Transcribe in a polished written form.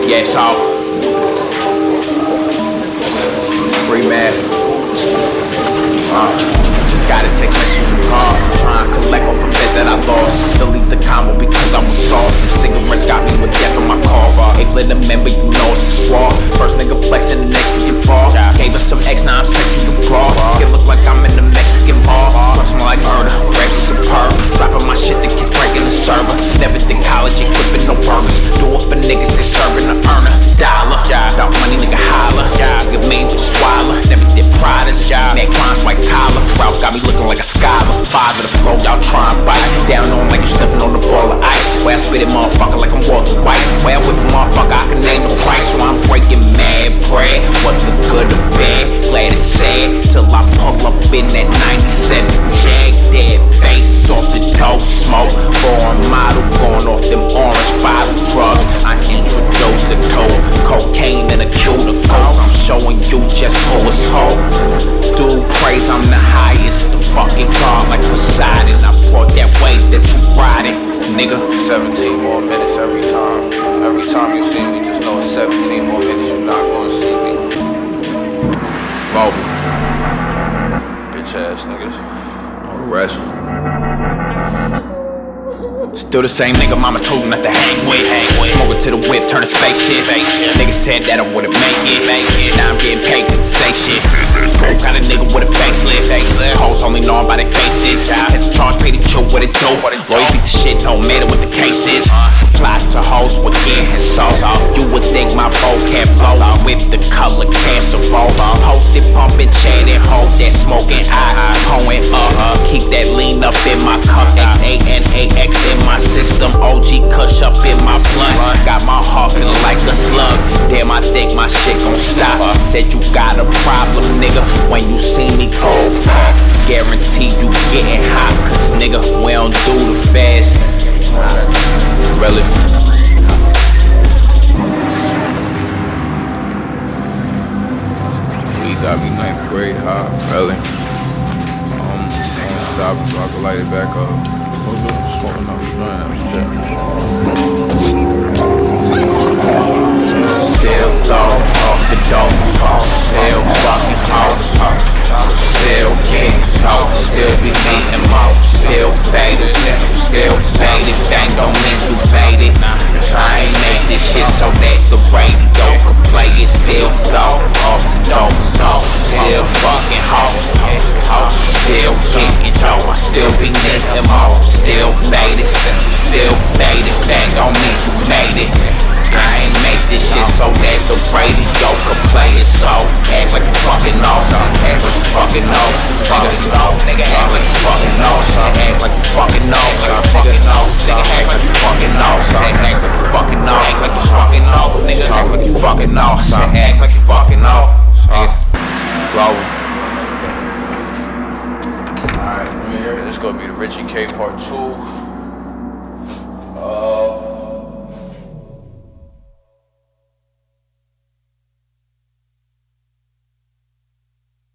Yeah, it's all free man. Just got a text message from God, trying to collect off a bet that I lost. Delete the combo because I was sauced. Some cigarettes got me with death in my car. Ain't flip the member, you know it's the squad. First nigga flexing, the next to get ball. Gave us some X, now I'm sexy to bra. Skin look like I'm in the Mexican bar. Drugs smell like murder, grapes are superb. Dropping my shit that keeps breaking the server. Never did college, ain't flipping no burgers. Do it for niggas that serving the earner. Dollar, about money, nigga holla. Nigga mean, swallow. Never did Pradas, mad crimes, white collar. Ralph got me looking like a scholar. Five of the flow, y'all try and bite. Down on like you sniffing on the ball of ice. Way I spit it, motherfucker, like I'm Walter White. Way I whip a motherfucker, I can name the price. So I'm breaking mad bread. What the good or bad? Glad it's sad. Till I pull up in that 97 Jag. Dead face off the dope smoke. Foreign model going off them orange bottle drugs. I introduced the cocaine and a cuticles. I'm showing you just who is who. Dude praise I'm the highest. The fucking God like Poseidon. I brought that wave that you riding, nigga. 17 more minutes every time. Every time you see me, just know it's 17 more minutes you're not gonna see me. Mobile. Bitch ass niggas. All the rest. Still the same nigga mama told me not to hang with. Smoking to the whip, turn a spaceship. Nigga said that I wouldn't make it. Now I'm getting paid just to say shit. Cold kind of nigga with a facelift. Hoes only know by their faces. Had to charge, pay the joke, what it do. Lawyer beat the shit, no matter what the case is. Apply to hoes with getting his soul. You would think my vocab flow with the color casserole. Posted, pumping, chatting, hoes that smoking. I pouring up. Keep that lean up in my cup. XANAX in my system. OG Kush up in my blunt. Got my heart feeling like a slug. Damn, I think my shit gon' stop. Said you got a problem, nigga, when you see me go pop. Guarantee you getting hot, cause nigga, we don't do the fast. Really? We got me 9th grade high. Really? Ain't stop so I can light it back up. Smoking no Still throw off the dope, still fucking hoes, still getting sold, still be meeting more, still faded, bang don't mean you faded. I ain't make this shit so that the radio can play it. Still throw off the dope, still fucking hoes, still getting sold, still be meeting more, still faded, bang don't mean you made it. I ain't make this shit so that the radio can play it. So act like you fucking know, act like you fucking know, nigga, act like you fucking know, act like you fucking know, nigga, act like you fucking know, act like you fucking know, act like you fucking know, nigga, act like you fucking know, act like you fucking know, nigga. Global. Alright, this is gonna be the Richie K part 2.